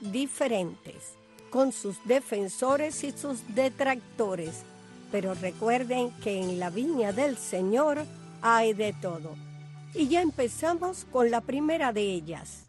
diferentes, con sus defensores y sus detractores. Pero recuerden que en la viña del Señor hay de todo. Y ya empezamos con la primera de ellas.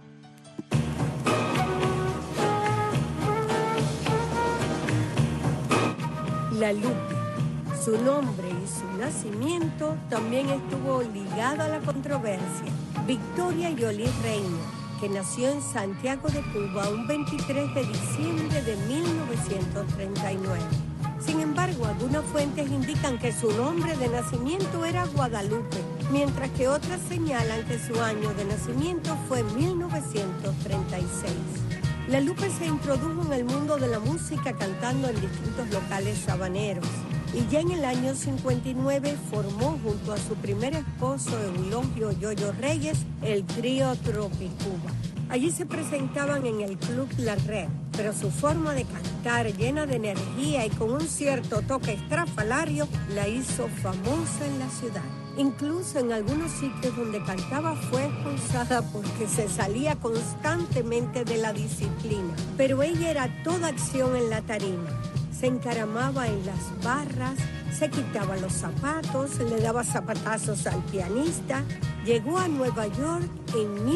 La Lupe. Su nombre y su nacimiento también estuvo ligado a la controversia. Victoria Yoli Reino, que nació en Santiago de Cuba un 23 de diciembre de 1939. Sin embargo, algunas fuentes indican que su nombre de nacimiento era Guadalupe, mientras que otras señalan que su año de nacimiento fue 1936. La Lupe se introdujo en el mundo de la música cantando en distintos locales sabaneros y ya en el año 59 formó junto a su primer esposo Eulogio Yoyo Reyes el trío Tropicuba. Allí se presentaban en el Club La Red, pero su forma de cantar llena de energía y con un cierto toque estrafalario la hizo famosa en la ciudad. Incluso en algunos sitios donde cantaba fue expulsada porque se salía constantemente de la disciplina. Pero ella era toda acción en la tarima. Se encaramaba en las barras, se quitaba los zapatos, le daba zapatazos al pianista. Llegó a Nueva York en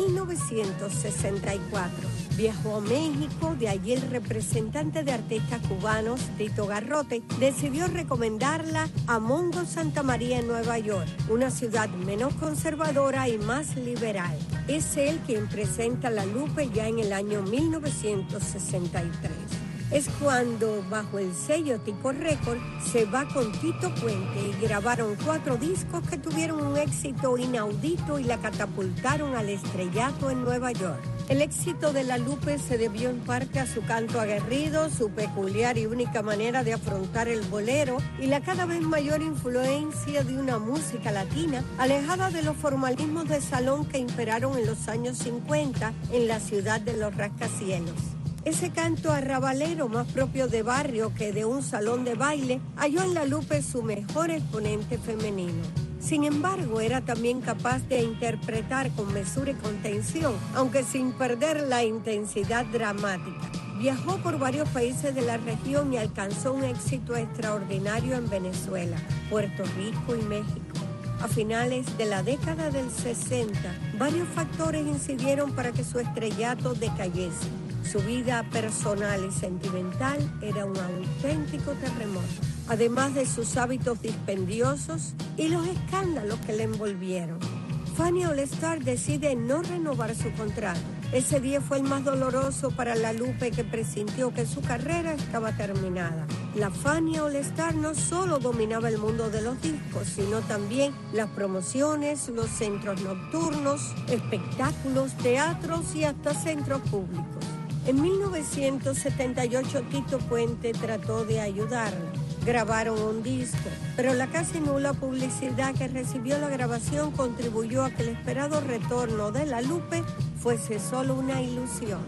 1964. Viajó a México, de allí el representante de artistas cubanos, Tito Garrote, decidió recomendarla a Mongo Santa María en Nueva York, una ciudad menos conservadora y más liberal. Es él quien presenta La Lupe ya en el año 1963. Es cuando, bajo el sello Tico Record, se va con Tito Puente y grabaron 4 discos que tuvieron un éxito inaudito y la catapultaron al estrellato en Nueva York. El éxito de La Lupe se debió en parte a su canto aguerrido, su peculiar y única manera de afrontar el bolero y la cada vez mayor influencia de una música latina alejada de los formalismos de salón que imperaron en los años 50 en la ciudad de los rascacielos. Ese canto arrabalero más propio de barrio que de un salón de baile halló en La Lupe su mejor exponente femenino. Sin embargo, era también capaz de interpretar con mesura y contención, aunque sin perder la intensidad dramática. Viajó por varios países de la región y alcanzó un éxito extraordinario en Venezuela, Puerto Rico y México. A finales de la década del 60, varios factores incidieron para que su estrellato decayese. Su vida personal y sentimental era un auténtico terremoto, además de sus hábitos dispendiosos y los escándalos que le envolvieron. Fania All Star decide no renovar su contrato. Ese día fue el más doloroso para La Lupe, que presintió que su carrera estaba terminada. La Fania All Star no solo dominaba el mundo de los discos, sino también las promociones, los centros nocturnos, espectáculos, teatros y hasta centros públicos. En 1978 Tito Puente trató de ayudarla. Grabaron un disco, pero la casi nula publicidad que recibió la grabación contribuyó a que el esperado retorno de La Lupe fuese solo una ilusión.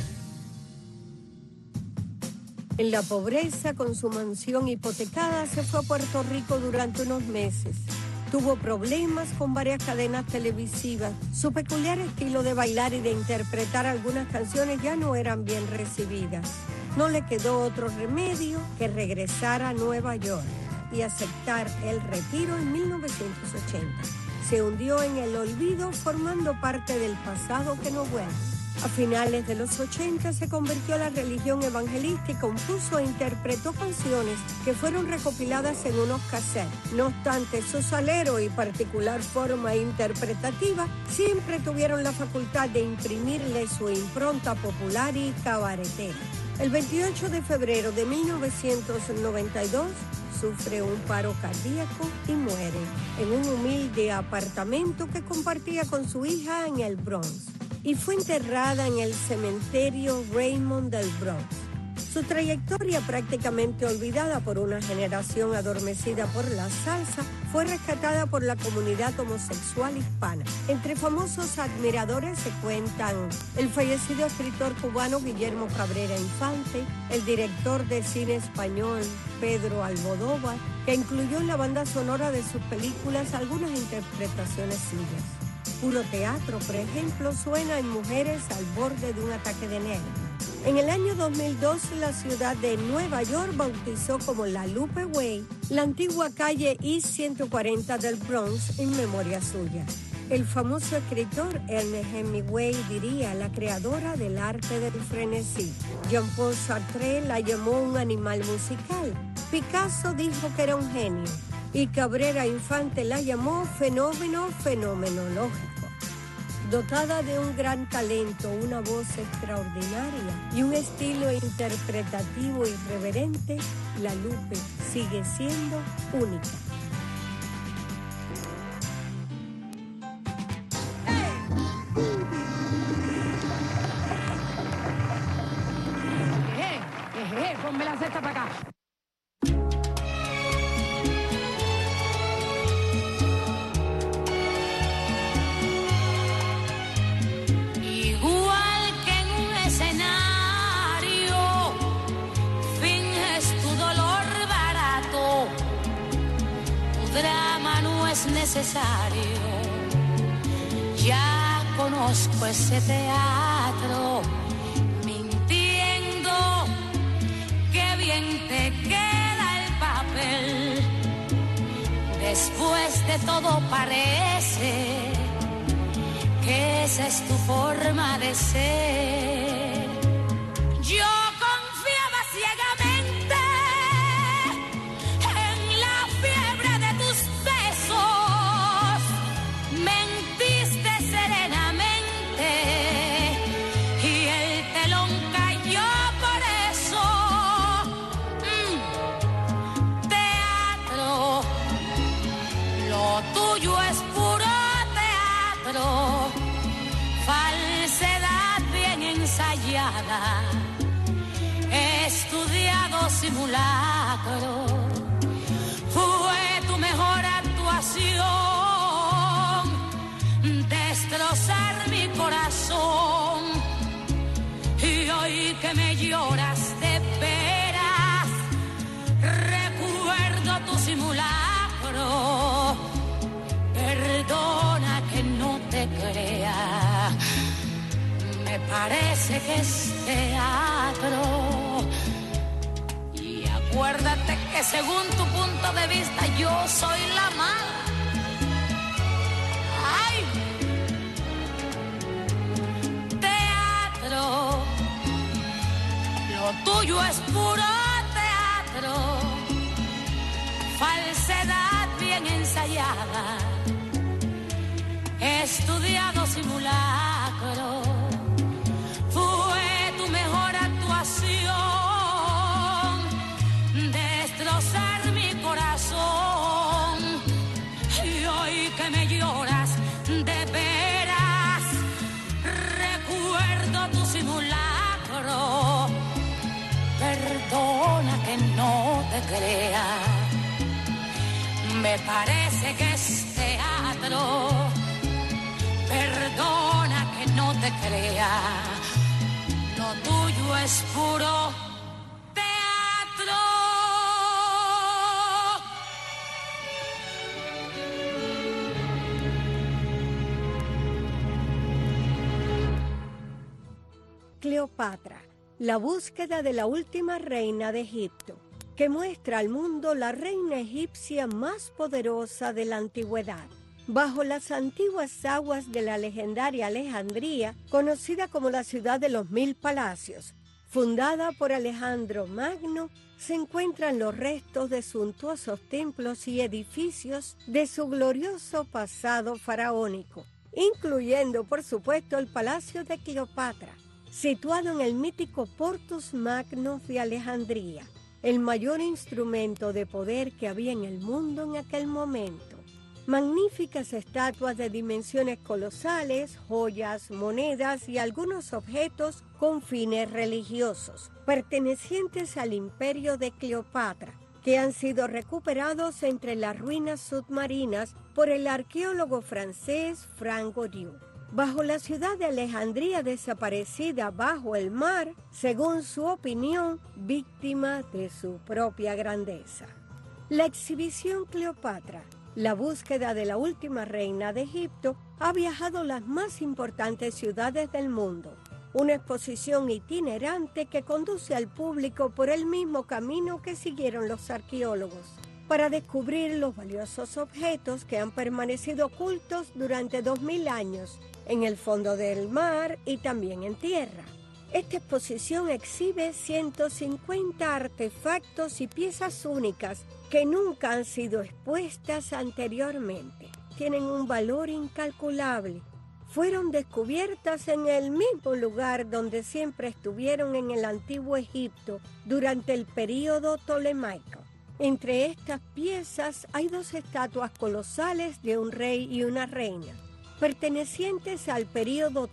En la pobreza, con su mansión hipotecada, se fue a Puerto Rico durante unos meses. Tuvo problemas con varias cadenas televisivas. Su peculiar estilo de bailar y de interpretar algunas canciones ya no eran bien recibidas. No le quedó otro remedio que regresar a Nueva York y aceptar el retiro en 1980. Se hundió en el olvido, formando parte del pasado que no vuelve. A finales de los 80 se convirtió a la religión evangelista y compuso e interpretó canciones que fueron recopiladas en unos cassettes. No obstante, su salero y particular forma interpretativa siempre tuvieron la facultad de imprimirle su impronta popular y cabaretera. El 28 de febrero de 1992 sufre un paro cardíaco y muere en un humilde apartamento que compartía con su hija en el Bronx, y fue enterrada en el cementerio Raymond del Bronx. Su trayectoria, prácticamente olvidada por una generación adormecida por la salsa, fue rescatada por la comunidad homosexual hispana. Entre famosos admiradores se cuentan el fallecido escritor cubano Guillermo Cabrera Infante, el director de cine español Pedro Almodóvar, que incluyó en la banda sonora de sus películas algunas interpretaciones suyas. Puro Teatro, por ejemplo, suena en Mujeres al borde de un ataque de nervios. En el año 2002, la ciudad de Nueva York bautizó como La Lupe Way la antigua calle East 140 del Bronx en memoria suya. El famoso escritor Ernest Hemingway diría la creadora del arte del frenesí. Jean-Paul Sartre la llamó un animal musical. Picasso dijo que era un genio. Y Cabrera Infante la llamó fenómeno fenomenológico. Dotada de un gran talento, una voz extraordinaria y un estilo interpretativo irreverente, La Lupe sigue siendo única. Ponme la cesta para acá. Necesario. Ya conozco ese teatro, mintiendo, qué bien te queda el papel. Después de todo parece que esa es tu forma de ser. Yo confiaba ciegamente en la fiebre de tus besos, mentiste serenamente y el telón cayó por eso. Teatro, lo tuyo es puro teatro, falsedad bien ensayada, estudiado simulacro. Fue tu mejor actuación, destrozar mi corazón. Y hoy que me lloras de veras, recuerdo tu simulacro. Perdona que no te crea, me parece que es teatro. Y acuérdate que según tu punto de vista yo soy la mala. ¡Ay! Teatro, lo tuyo es puro teatro, falsedad bien ensayada, estudiado simulacro. Fue tu mejor actuación, destrozar mi corazón. Y hoy que me lloras de veras, recuerdo tu simulacro. Perdona que no te crea, me parece que es teatro. Perdona que no te crea, lo tuyo es puro teatro. Cleopatra, la búsqueda de la última reina de Egipto, que muestra al mundo la reina egipcia más poderosa de la antigüedad. Bajo las antiguas aguas de la legendaria Alejandría, conocida como la ciudad de los 1000 palacios, fundada por Alejandro Magno, se encuentran los restos de suntuosos templos y edificios de su glorioso pasado faraónico, incluyendo, por supuesto, el Palacio de Cleopatra, situado en el mítico Portus Magnus de Alejandría, el mayor instrumento de poder que había en el mundo en aquel momento. Magníficas estatuas de dimensiones colosales, joyas, monedas y algunos objetos con fines religiosos, pertenecientes al imperio de Cleopatra, que han sido recuperados entre las ruinas submarinas por el arqueólogo francés Franck Godieu. Bajo la ciudad de Alejandría desaparecida bajo el mar, según su opinión, víctima de su propia grandeza. La exhibición Cleopatra, la búsqueda de la última reina de Egipto, ha viajado a las más importantes ciudades del mundo. una exposición itinerante que conduce al público por el mismo camino que siguieron los arqueólogos, para descubrir los valiosos objetos que han permanecido ocultos durante 2000 años en el fondo del mar y también en tierra. Esta exposición exhibe 150 artefactos y piezas únicas que nunca han sido expuestas anteriormente. Tienen un valor incalculable. Fueron descubiertas en el mismo lugar donde siempre estuvieron en el antiguo Egipto durante el período tolemaico. Entre estas piezas hay 2 estatuas colosales de un rey y una reina, pertenecientes al período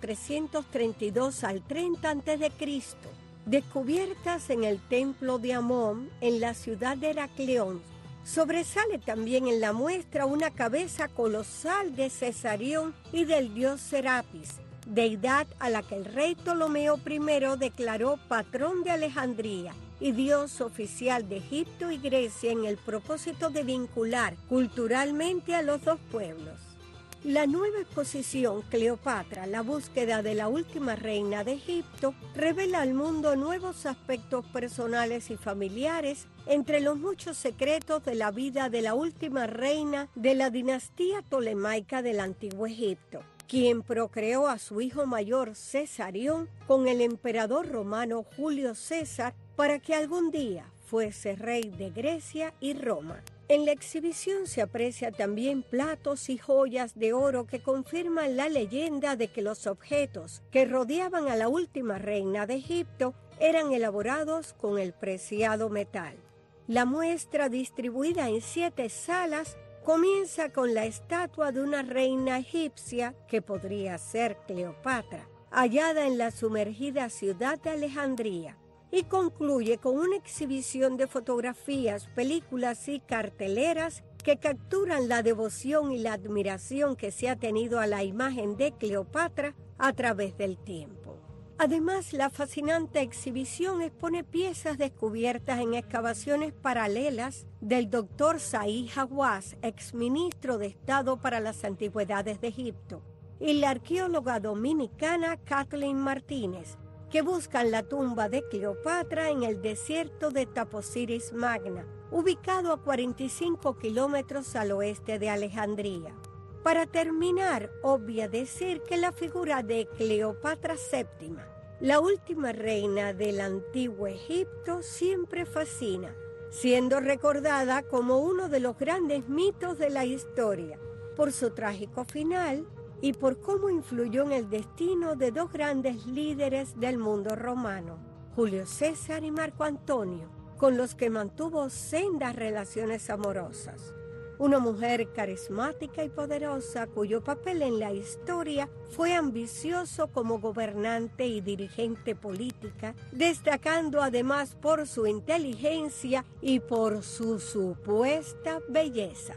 332 al 30 a.C., descubiertas en el templo de Amón, en la ciudad de Heracleón. Sobresale también en la muestra una cabeza colosal de Cesarión y del dios Serapis, deidad a la que el rey Ptolomeo I declaró patrón de Alejandría y dios oficial de Egipto y Grecia en el propósito de vincular culturalmente a los 2 pueblos. La nueva exposición Cleopatra, la búsqueda de la última reina de Egipto, revela al mundo nuevos aspectos personales y familiares entre los muchos secretos de la vida de la última reina de la dinastía tolemaica del antiguo Egipto, quien procreó a su hijo mayor Cesarión con el emperador romano Julio César para que algún día fuese rey de Grecia y Roma. En la exhibición se aprecia también platos y joyas de oro que confirman la leyenda de que los objetos que rodeaban a la última reina de Egipto eran elaborados con el preciado metal. La muestra, distribuida en 7 salas, comienza con la estatua de una reina egipcia, que podría ser Cleopatra, hallada en la sumergida ciudad de Alejandría, y concluye con una exhibición de fotografías, películas y carteleras que capturan la devoción y la admiración que se ha tenido a la imagen de Cleopatra a través del tiempo. Además, la fascinante exhibición expone piezas descubiertas en excavaciones paralelas del Dr. Zahi Hawass, exministro de Estado para las Antigüedades de Egipto, y la arqueóloga dominicana Kathleen Martínez, que buscan la tumba de Cleopatra en el desierto de Taposiris Magna, ubicado a 45 kilómetros al oeste de Alejandría. Para terminar, obvia decir que la figura de Cleopatra VII, la última reina del antiguo Egipto, siempre fascina, siendo recordada como uno de los grandes mitos de la historia, por su trágico final y por cómo influyó en el destino de 2 grandes líderes del mundo romano, Julio César y Marco Antonio, con los que mantuvo sendas relaciones amorosas. Una mujer carismática y poderosa cuyo papel en la historia fue ambicioso como gobernante y dirigente política, destacando además por su inteligencia y por su supuesta belleza.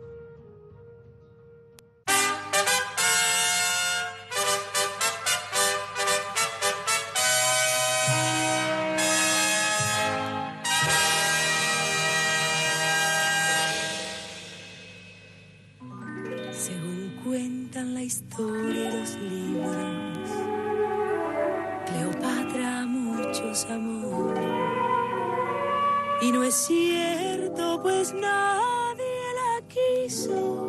Cuentan la historia de los libros, Cleopatra muchos amó, y no es cierto pues nadie la quiso,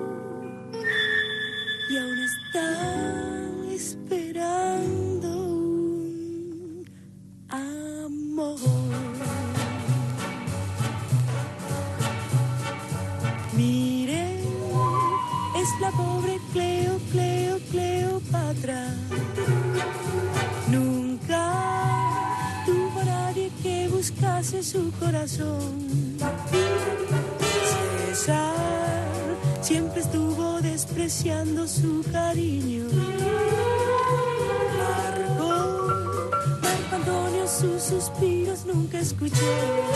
y aún está esperando un amor. Miren, es la pobre Cleopatra. Nunca tuvo a nadie que buscase su corazón. César siempre estuvo despreciando su cariño. Marco Antonio sus suspiros nunca escuchó.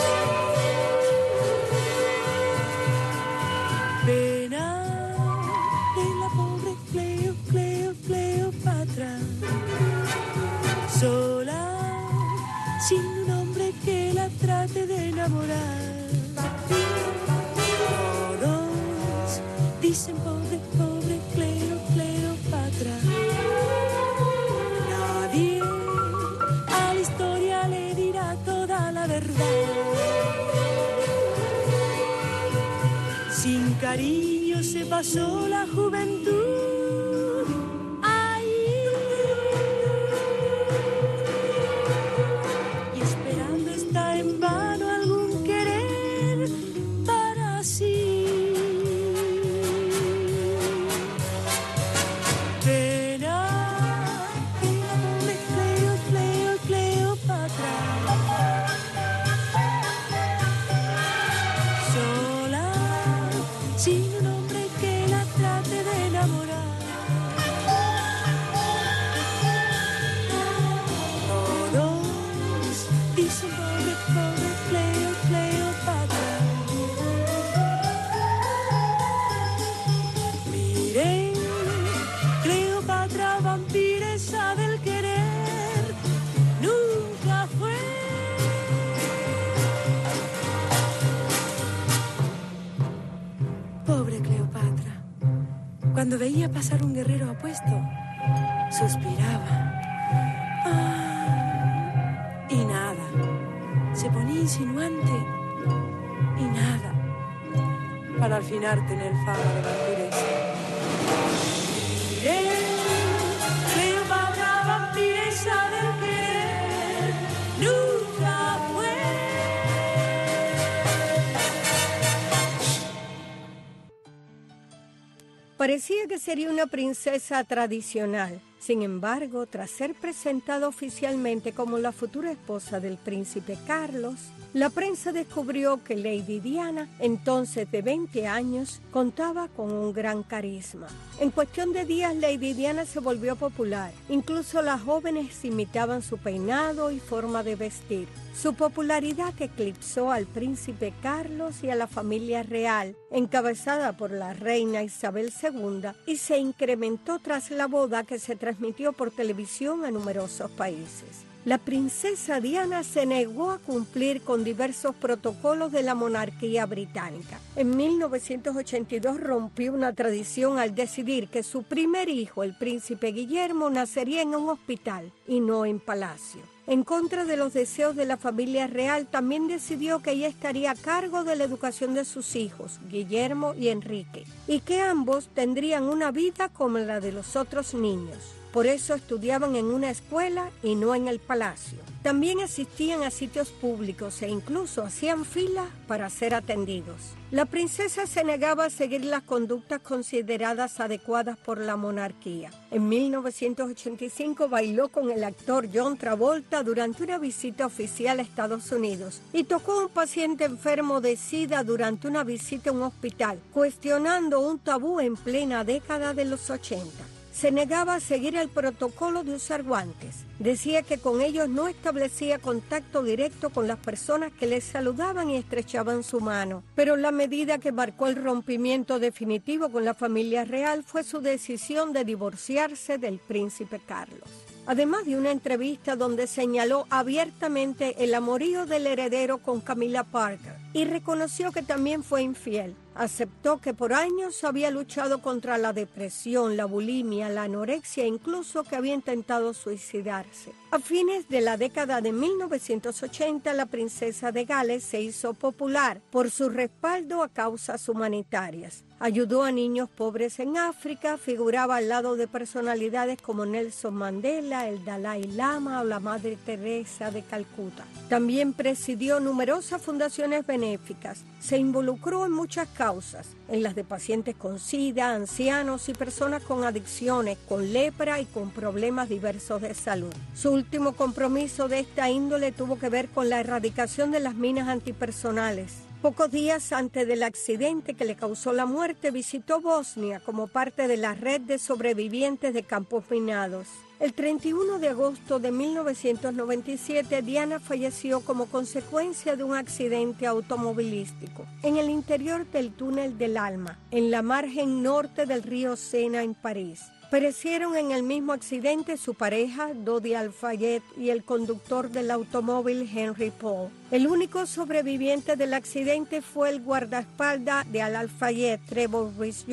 Sola, sin un hombre que la trate de enamorar. Todos dicen pobre Cleopatra. Nadie la verdad. Sin cariño se pasó la juventud. Ay, y esperando está en vano algún querer para sí. Pena, Cleopatra, sola, sin un hombre que la trate de enamorar. Todos dicen pobre Cleopatra. Miren, Cleopatra, vampiresa del querer, nunca fue. Pobre Cleopatra, cuando veía pasar un guerrero apuesto, suspiraba. Ah, y nada, se ponía insinuante y nada, para al final tener fama de vampiresa. Cleopatra, vampiresa del querer, nunca fue. Parecía que sería una princesa tradicional. Sin embargo, tras ser presentada oficialmente como la futura esposa del príncipe Carlos, la prensa descubrió que Lady Diana, entonces de 20 años, contaba con un gran carisma. En cuestión de días, Lady Diana se volvió popular. Incluso las jóvenes imitaban su peinado y forma de vestir. Su popularidad eclipsó al príncipe Carlos y a la familia real, encabezada por la reina Isabel II, y se incrementó tras la boda que se transmitió por televisión a numerosos países. La princesa Diana se negó a cumplir con diversos protocolos de la monarquía británica. En 1982 rompió una tradición al decidir que su primer hijo, el príncipe Guillermo, nacería en un hospital y no en palacio. En contra de los deseos de la familia real, también decidió que ella estaría a cargo de la educación de sus hijos, Guillermo y Enrique, y que ambos tendrían una vida como la de los otros niños. Por eso estudiaban en una escuela y no en el palacio. También asistían a sitios públicos e incluso hacían fila para ser atendidos. La princesa se negaba a seguir las conductas consideradas adecuadas por la monarquía. En 1985 bailó con el actor John Travolta durante una visita oficial a Estados Unidos y tocó a un paciente enfermo de SIDA durante una visita a un hospital, cuestionando un tabú en plena década de los 80. Se negaba a seguir el protocolo de usar guantes. Decía que con ellos no establecía contacto directo con las personas que les saludaban y estrechaban su mano. Pero la medida que marcó el rompimiento definitivo con la familia real fue su decisión de divorciarse del príncipe Carlos. Además de una entrevista donde señaló abiertamente el amorío del heredero con Camilla Parker y reconoció que también fue infiel. Aceptó que por años había luchado contra la depresión, la bulimia, la anorexia e incluso que había intentado suicidarse. A fines de la década de 1980, la princesa de Gales se hizo popular por su respaldo a causas humanitarias. Ayudó a niños pobres en África, figuraba al lado de personalidades como Nelson Mandela, el Dalai Lama o la Madre Teresa de Calcuta. También presidió numerosas fundaciones benéficas. Se involucró en muchas causas, en las de pacientes con SIDA, ancianos y personas con adicciones, con lepra y con problemas diversos de salud. Su último compromiso de esta índole tuvo que ver con la erradicación de las minas antipersonales. Pocos días antes del accidente que le causó la muerte, visitó Bosnia como parte de la red de sobrevivientes de campos minados. El 31 de agosto de 1997, Diana falleció como consecuencia de un accidente automovilístico en el interior del túnel del Alma, en la margen norte del río Sena en París. Perecieron en el mismo accidente su pareja, Dodi Al-Fayed, y el conductor del automóvil, Henry Paul. El único sobreviviente del accidente fue el guardaespaldas de Al-Fayed, Trevor Rhys-Jones,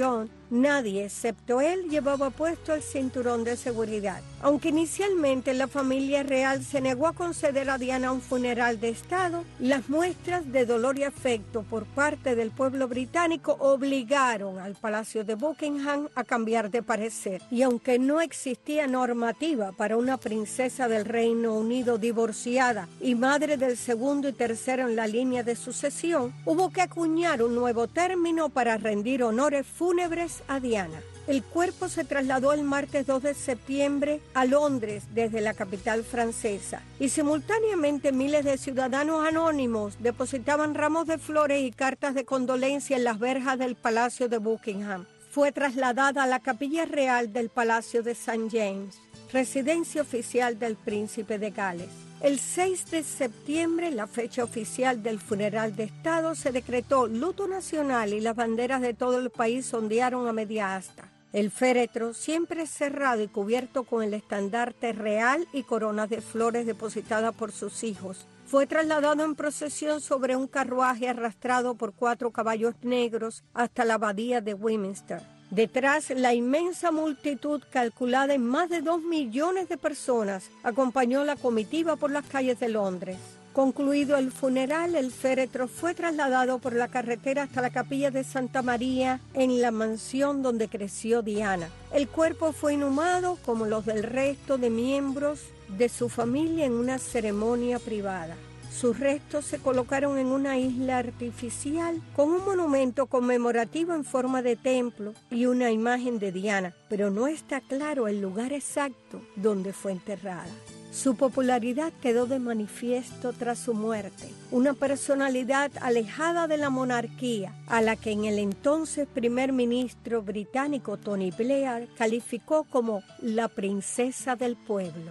Nadie, excepto él, llevaba puesto el cinturón de seguridad. Aunque inicialmente la familia real se negó a conceder a Diana un funeral de Estado, las muestras de dolor y afecto por parte del pueblo británico obligaron al Palacio de Buckingham a cambiar de parecer. Y aunque no existía normativa para una princesa del Reino Unido divorciada y madre del segundo y tercero en la línea de sucesión, hubo que acuñar un nuevo término para rendir honores fúnebres a Diana. El cuerpo se trasladó el martes 2 de septiembre a Londres desde la capital francesa y simultáneamente miles de ciudadanos anónimos depositaban ramos de flores y cartas de condolencia en las verjas del Palacio de Buckingham. Fue trasladada a la capilla real del Palacio de St. James, residencia oficial del príncipe de Gales. El 6 de septiembre, la fecha oficial del funeral de Estado, se decretó luto nacional y las banderas de todo el país ondearon a media asta. El féretro, siempre cerrado y cubierto con el estandarte real y coronas de flores depositadas por sus hijos, fue trasladado en procesión sobre un carruaje arrastrado por 4 caballos negros hasta la abadía de Westminster. Detrás, la inmensa multitud, calculada en más de 2 millones de personas, acompañó la comitiva por las calles de Londres. Concluido el funeral, el féretro fue trasladado por la carretera hasta la capilla de Santa María, en la mansión donde creció Diana. El cuerpo fue inhumado, como los del resto de miembros de su familia, en una ceremonia privada. Sus restos se colocaron en una isla artificial con un monumento conmemorativo en forma de templo y una imagen de Diana, pero no está claro el lugar exacto donde fue enterrada. Su popularidad quedó de manifiesto tras su muerte, una personalidad alejada de la monarquía, a la que en el entonces primer ministro británico Tony Blair calificó como la princesa del pueblo.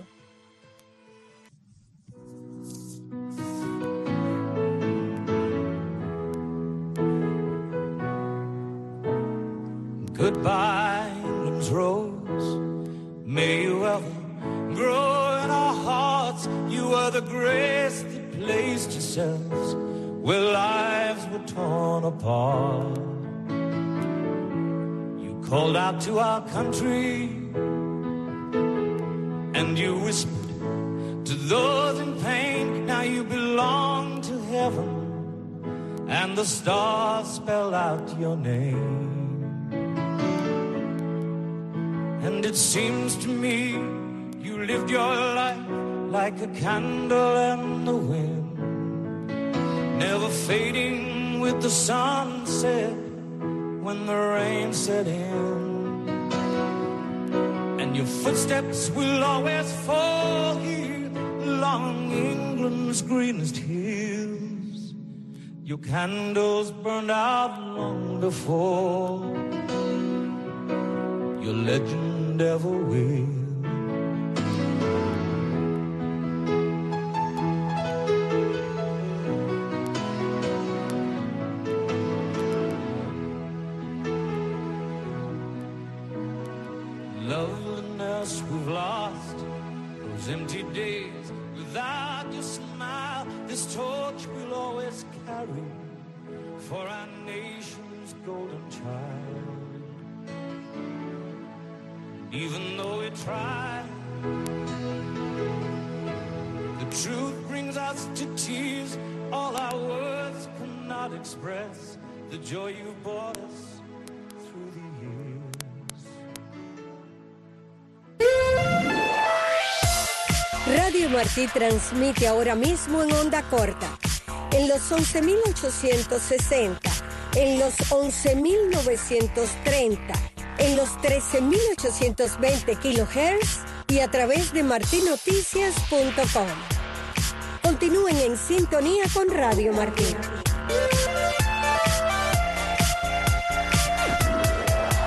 Goodbye, England's rose. May you ever grow in our hearts. You are the grace that placed yourselves where lives were torn apart. You called out to our country and you whispered to those in pain. Now you belong to heaven and the stars spell out your name. And it seems to me you lived your life like a candle in the wind, never fading with the sunset when the rain set in. And your footsteps will always fall here along England's greenest hills. Your candles burned out long before your legend ever will. Loveliness we've lost, those empty days without your smile. This torch we'll always carry for our nation's golden child. Even though we try, the truth brings us to tears. All our words cannot express the joy you brought us through the years. Radio Martí transmite ahora mismo en onda corta, en los 11.860, en los 11.930, en los 13.820 kHz y a través de martinoticias.com. Continúen en sintonía con Radio Martí.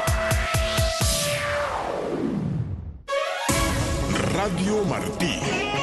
Radio Martí.